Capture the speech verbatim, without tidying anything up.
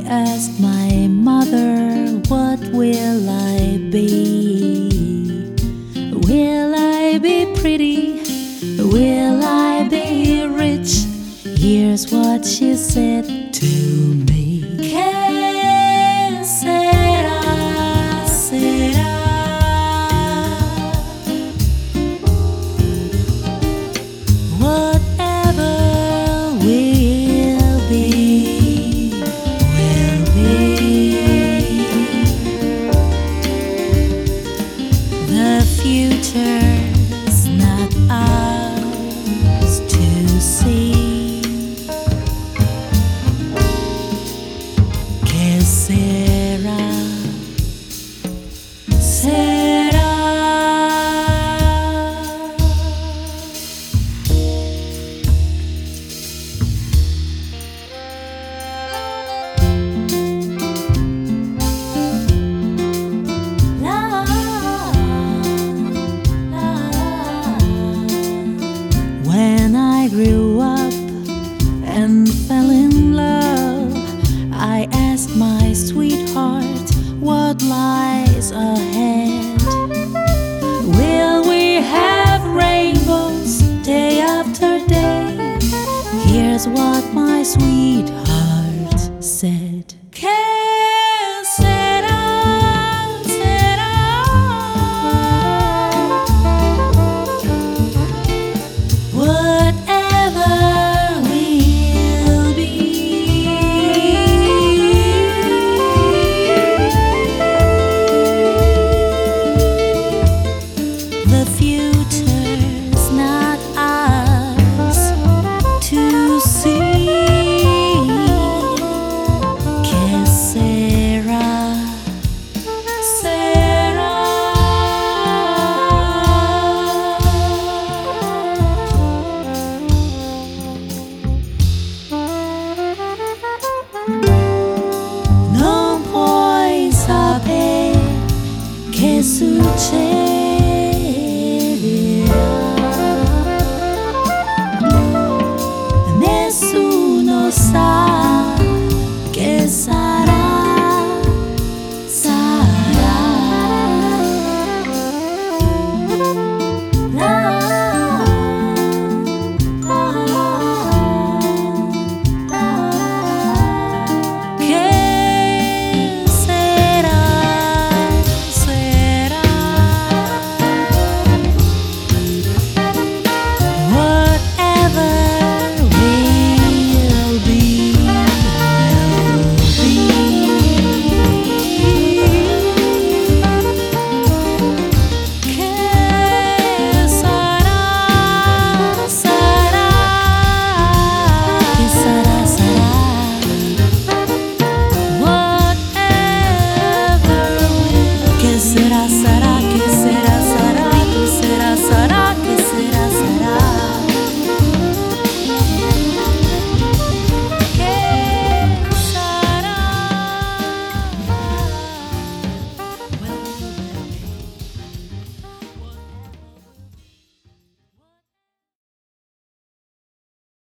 asked my mother, what will I be? Will I be pretty? Will I be rich? Here's what she said to me. ¿Qué será, será? Whatever will be, will be. The future's not ours to see. ¿Qué será? Será. La, la. When I grew up and fell in love, I asked my sweetheart what lies ahead. Will we have rainbows day after day? Here's what my sweetheart said. ¿Qué será, será? Whatever will be. The future's not ours to see. ¿Qué será, será? Non puoi sapere che succede.